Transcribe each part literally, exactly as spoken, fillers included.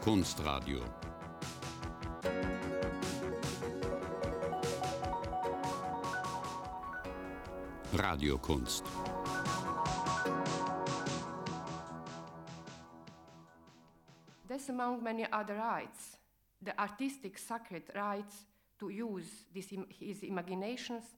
Kunstradio. Radiokunst. This, among many other rights, the artistic sacred rights to use this, his imaginations,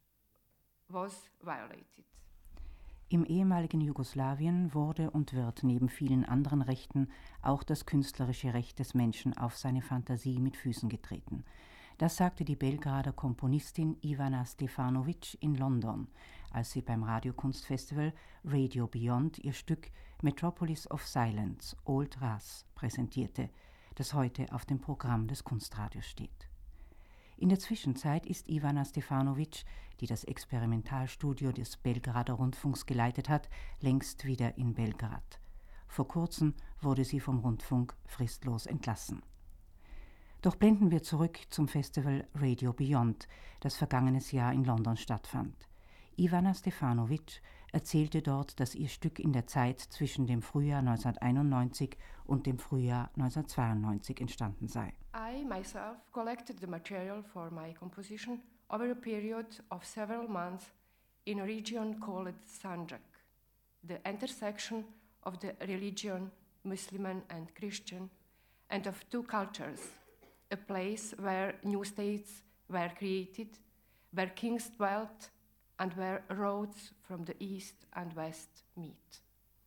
was violated. Im ehemaligen Jugoslawien wurde und wird neben vielen anderen Rechten auch das künstlerische Recht des Menschen auf seine Fantasie mit Füßen getreten. Das sagte die Belgrader Komponistin Ivana Stefanović in London, als sie beim Radiokunstfestival Radio Beyond ihr Stück Metropolis of Silence, Old Ras präsentierte, das heute auf dem Programm des Kunstradios steht. In der Zwischenzeit ist Ivana Stefanović, die das Experimentalstudio des Belgrader Rundfunks geleitet hat, längst wieder in Belgrad. Vor kurzem wurde sie vom Rundfunk fristlos entlassen. Doch blenden wir zurück zum Festival Radio Beyond, das vergangenes Jahr in London stattfand. Ivana Stefanović erzählte dort, dass ihr Stück in der Zeit zwischen dem Frühjahr neunzehnhunderteinundneunzig und dem Frühjahr neunzehnhundertzweiundneunzig entstanden sei. I myself collected the material for my composition over a period of several months in a region called Sanjak, the intersection of the religion, Muslim and Christian, and of two cultures, a place where new states were created, where kings dwelt, and where roads from the east and west meet.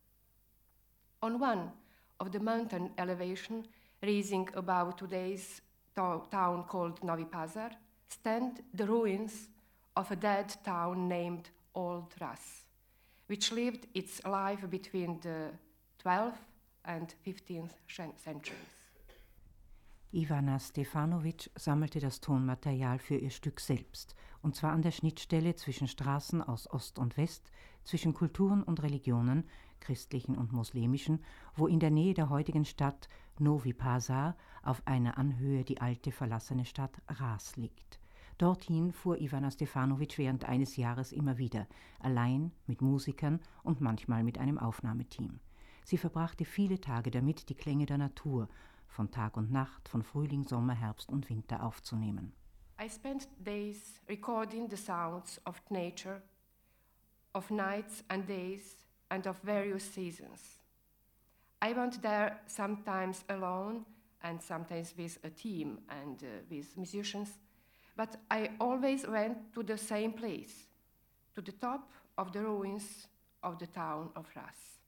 On one of the mountain elevation, rising above today's to- town called Novi Pazar, stand the ruins of a dead town named Old Ras, which lived its life between the twelfth and fifteenth centuries. Ivana Stefanović sammelte das Tonmaterial für ihr Stück selbst, und zwar an der Schnittstelle zwischen Straßen aus Ost und West, zwischen Kulturen und Religionen, christlichen und muslimischen, wo in der Nähe der heutigen Stadt Novi Pazar auf einer Anhöhe die alte verlassene Stadt Ras liegt. Dorthin fuhr Ivana Stefanović während eines Jahres immer wieder, allein mit Musikern und manchmal mit einem Aufnahmeteam. Sie verbrachte viele Tage damit, die Klänge der Natur von Tag und Nacht, von Frühling, Sommer, Herbst und Winter aufzunehmen. I spent days recording the sounds of nature, of nights and days, and of various seasons. I went there sometimes alone and sometimes with a team and uh, with musicians, but I always went to the same place, to the top of the ruins of the town of Ras.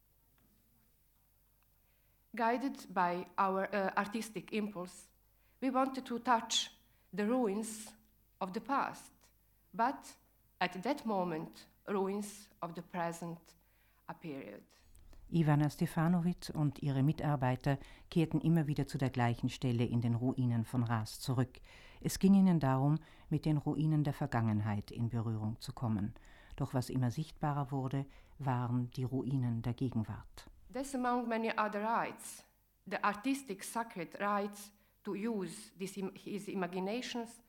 Guided by our uh, artistic impulse, we wanted to touch the ruins of the past, but at that moment, ruins of the present appeared. Ivana Stefanović und ihre Mitarbeiter kehrten immer wieder zu der gleichen Stelle in den Ruinen von Ras zurück. Es ging ihnen darum, mit den Ruinen der Vergangenheit in Berührung zu kommen. Doch was immer sichtbarer wurde, waren die Ruinen der Gegenwart. This, among many other rights, the artistic sacred rights to use this, his imaginations,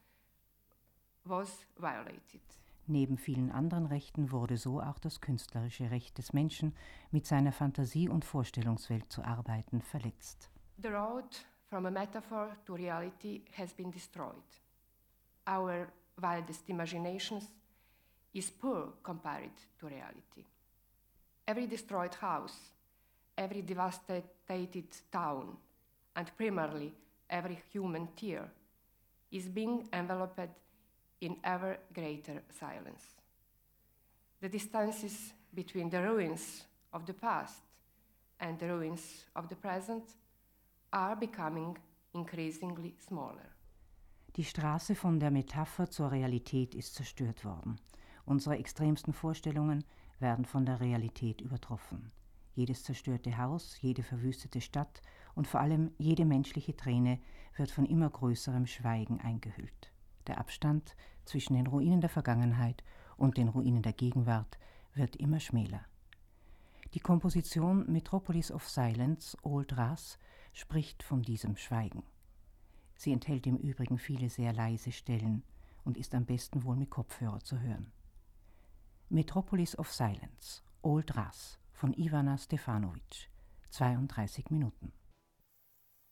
was violated. Neben vielen anderen Rechten wurde so auch das künstlerische Recht des Menschen, mit seiner Fantasie und Vorstellungswelt zu arbeiten, verletzt. The road from a metaphor to reality has been destroyed. Our wildest imaginations is poor compared to reality. Every destroyed house, every devastated town, and primarily every human tear, is being enveloped in ever greater silence. The distances between the ruins of the past and the ruins of the present are becoming increasingly smaller. Die Straße von der Metapher zur Realität ist zerstört worden. Unsere extremsten Vorstellungen werden von der Realität übertroffen. Jedes zerstörte Haus, jede verwüstete Stadt und vor allem jede menschliche Träne wird von immer größerem Schweigen eingehüllt. Der Abstand zwischen den Ruinen der Vergangenheit und den Ruinen der Gegenwart wird immer schmäler. Die Komposition Metropolis of Silence, Old Ras, spricht von diesem Schweigen. Sie enthält im Übrigen viele sehr leise Stellen und ist am besten wohl mit Kopfhörer zu hören. Metropolis of Silence, Old Ras von Ivana Stefanović, zweiunddreißig Minuten.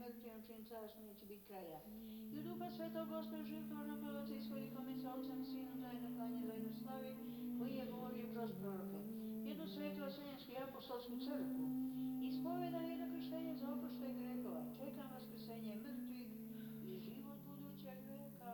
mrtvim, čim carstvo neće biti kraja. I u duha svetog Gospod životvorno proroci i svojih ome sa Otcem, Sinom, zajedno klanje, zajedno slavi, koji je govorio kroz proroke. Jednu svetu oseljansku i apostolsku crkvu, ispovedam jedno krštenje za oproštaj grehova, čekam vaskrsenje mrtvih i život budućeg veka.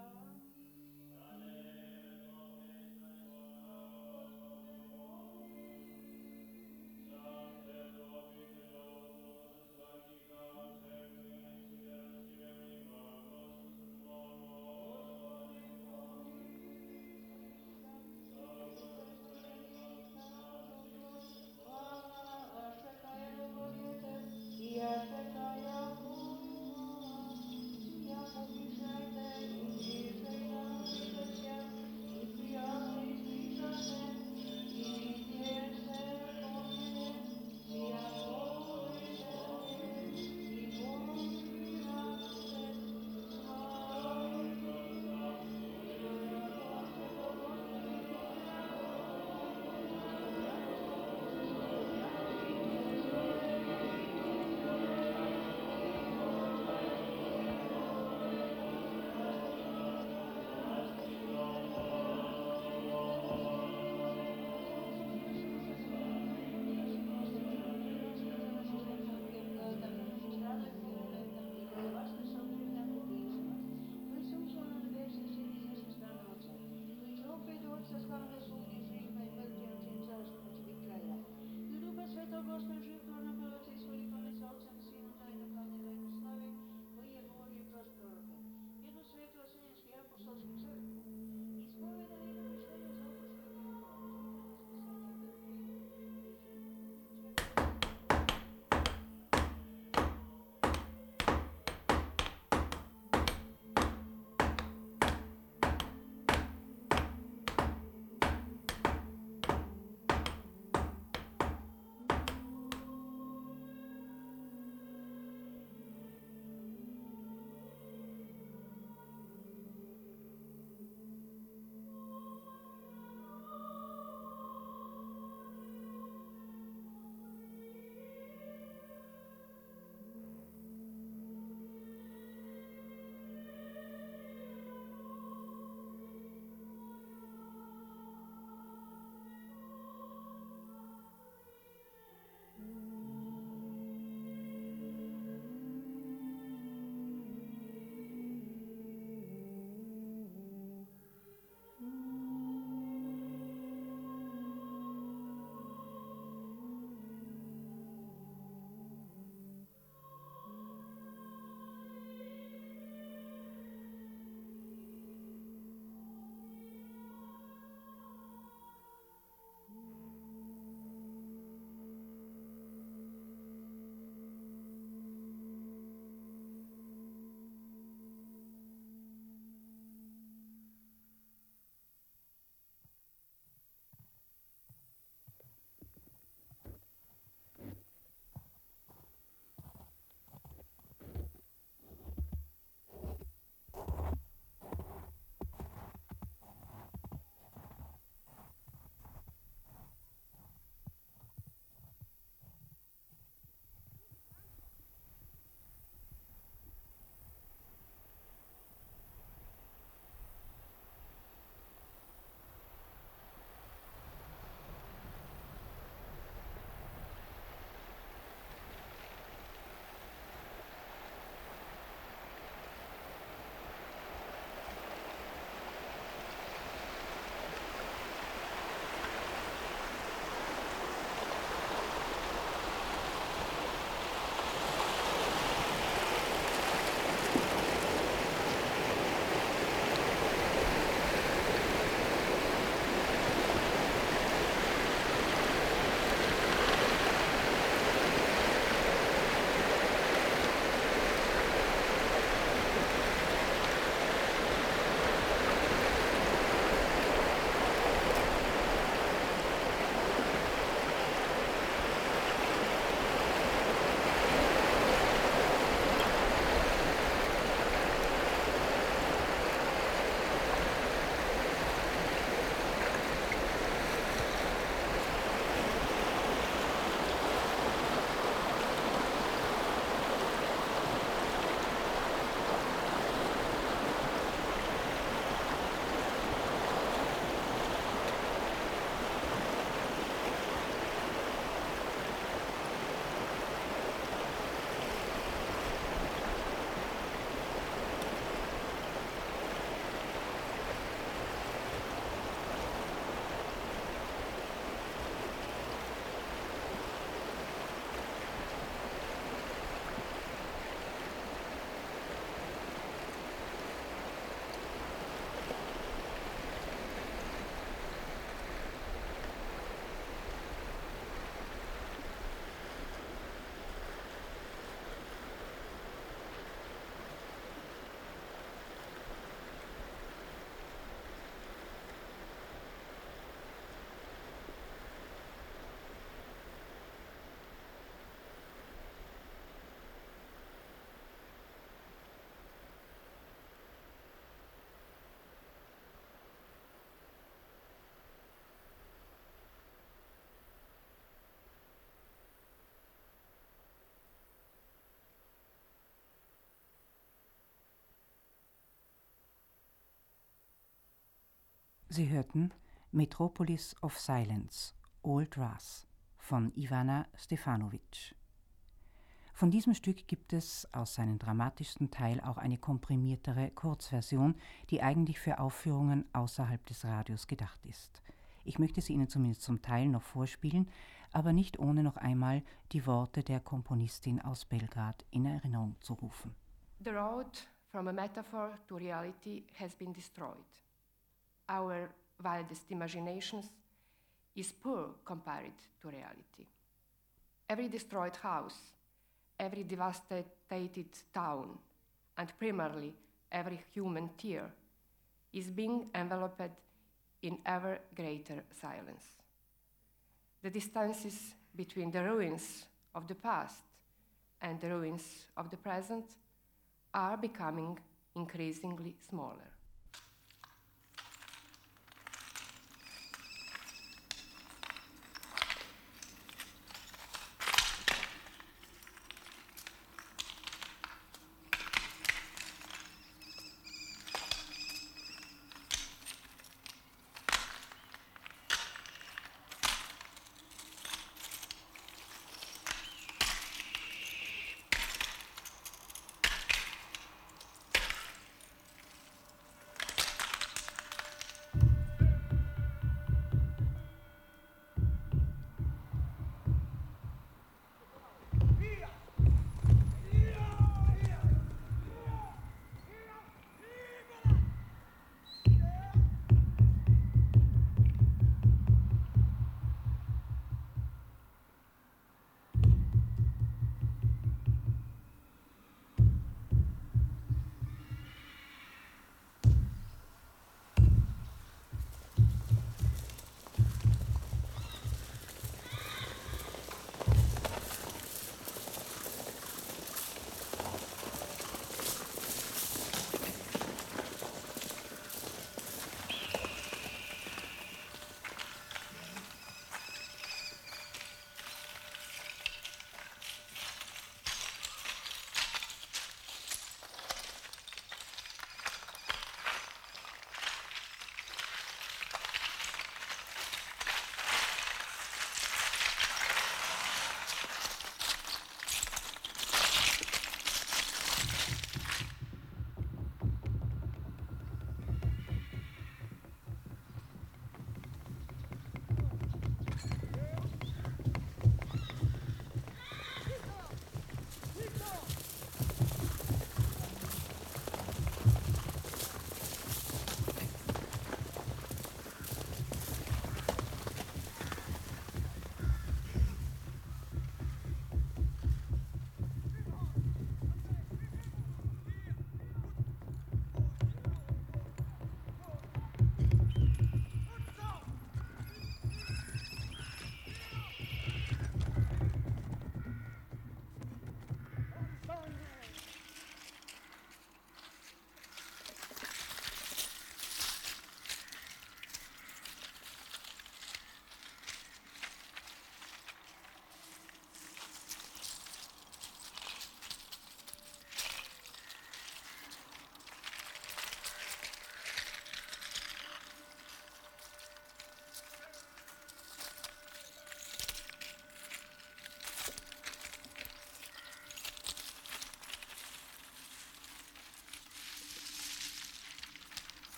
Sie hörten Metropolis of Silence, Old Brass von Ivana Stefanovic. Von diesem Stück gibt es aus seinem dramatischsten Teil auch eine komprimiertere Kurzversion, die eigentlich für Aufführungen außerhalb des Radios gedacht ist. Ich möchte sie Ihnen zumindest zum Teil noch vorspielen, aber nicht ohne noch einmal die Worte der Komponistin aus Belgrad in Erinnerung zu rufen. The road from a metaphor to reality has been destroyed. Our wildest imaginations is poor compared to reality. Every destroyed house, every devastated town, and primarily every human tear is being enveloped in ever greater silence. The distances between the ruins of the past and the ruins of the present are becoming increasingly smaller.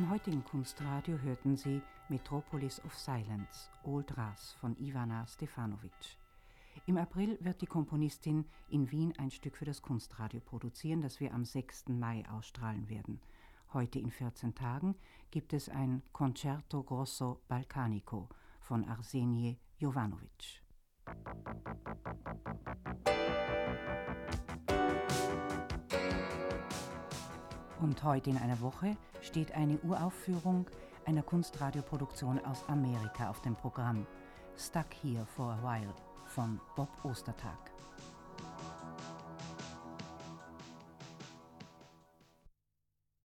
Im heutigen Kunstradio hörten Sie Metropolis of Silence, Old Ras von Ivana Stefanovic. Im April wird die Komponistin in Wien ein Stück für das Kunstradio produzieren, das wir am sechsten Mai ausstrahlen werden. Heute in vierzehn Tagen gibt es ein Concerto Grosso Balcanico von Arsenie Jovanovic. Und heute in einer Woche steht eine Uraufführung einer Kunstradioproduktion aus Amerika auf dem Programm. Stuck Here for a While von Bob Ostertag.